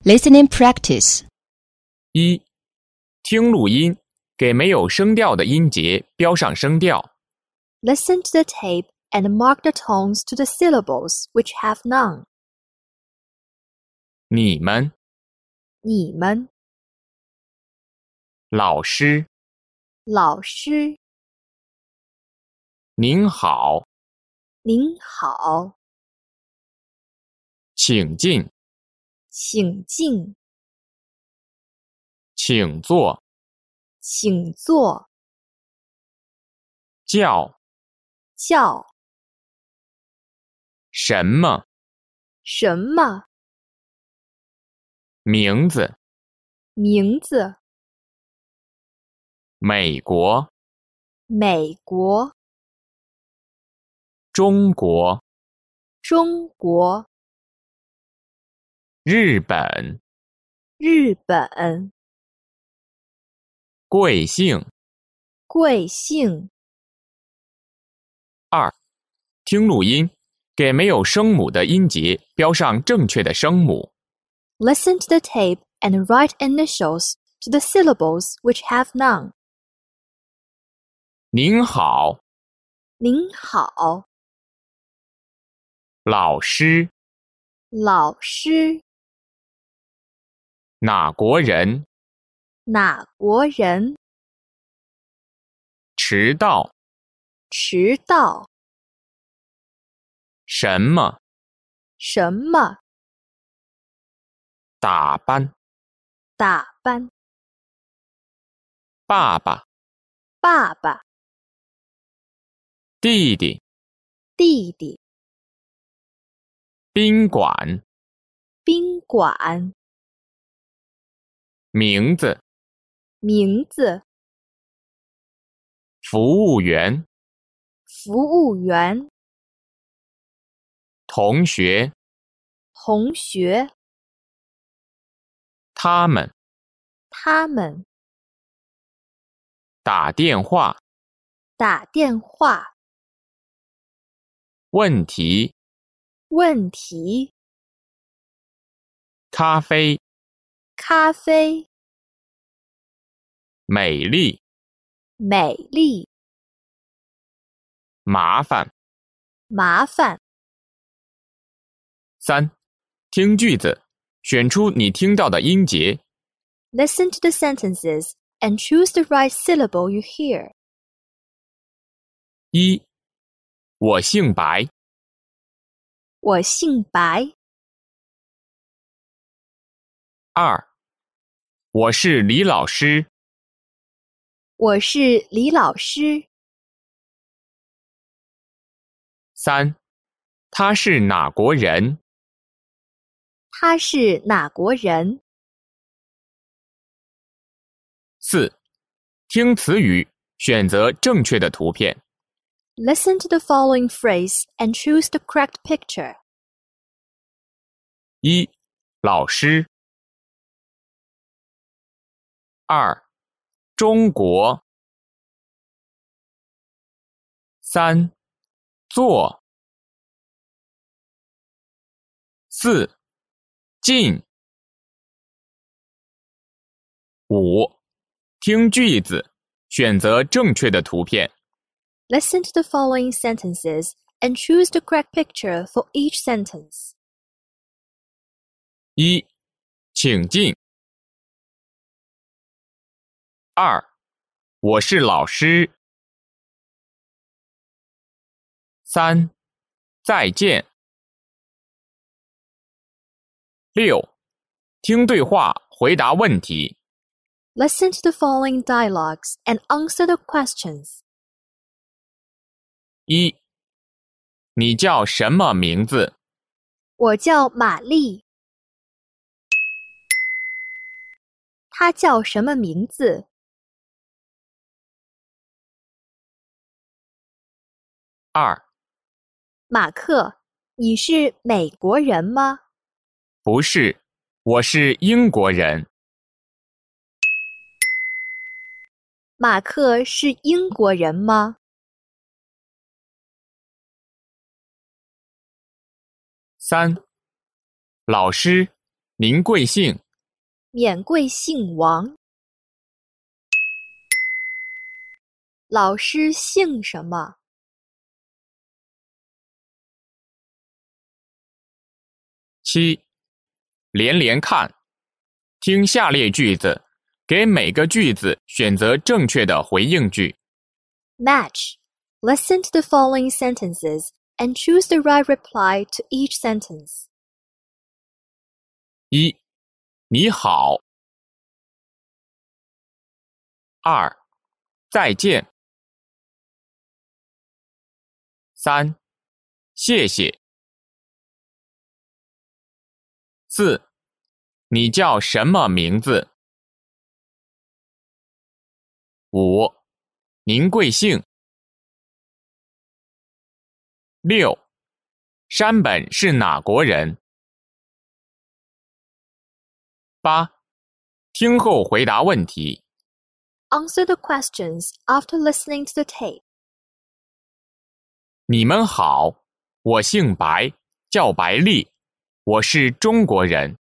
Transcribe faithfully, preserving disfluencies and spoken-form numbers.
Listening practice. 一、听录音，给没有声调的音节标上声调。 Listen to the tape and mark the tones to the syllables which have none. 你们、 你们、 老师、 老师、 您好、 您好、 请进、 请进、 请坐、 请坐、 叫、 叫、 什么、 什么、 名字、 名字、 美国、 美国、 中国、 中国、 日本、 日本、 贵姓。 贵姓。 二、听录音，给没有声母的音节标上正确的声母。 Listen to the tape and write initials to the syllables which have none. 您好， 您好， 老师， 老师， 哪国人， 哪国人， 迟到， 迟到， 什么， 什么， 打扮， 打扮， 爸爸， 爸爸， 弟弟， 弟弟， 宾馆， 宾馆， 名字， 名字， 服务员， 服务员， 同学， 同学， 他们， 他们， 打电话， 打电话， 问题， 问题， 咖啡， 咖啡， 美丽， 美丽， 麻烦。 麻烦。 三、听句子，选出你听到的音节。 Listen to the sentences and choose the right syllable you hear. 一、我姓白。 我姓白。 二、我是李老师。 我是李老师。 三、他是哪国人？ 他是哪国人？ 四、听词语，选择正确的图片。 Listen to the following phrase and choose the correct picture. 一、老师。二、中国。三、坐。四、进。五、听句子，选择正确的图片。 Listen to the following sentences and choose the correct picture for each sentence. 一、请进。二、我是老师。三、再见。六、听对话，回答问题。 Listen to the following dialogues and answer the questions. 一、你叫什么名字？ 我叫玛丽。她叫什么名字？ 二、 马克，你是美国人吗？ 不是，我是英国人。 马克是英国人吗？ 三、老师， 您贵姓？ 免贵姓王。老师姓什么？ 七，连连看，听下列句子，给每个句子选择正确的回应句。 Match. Listen to the following sentences and choose the right reply to each sentence. 一，你好。二，再见。三，谢谢。四，你叫什么名字？五，您贵姓？六，山本是哪国人？八，听后回答问题。 Answer the questions after listening to the tape. 你们好，我姓白，叫白丽，我是中国人。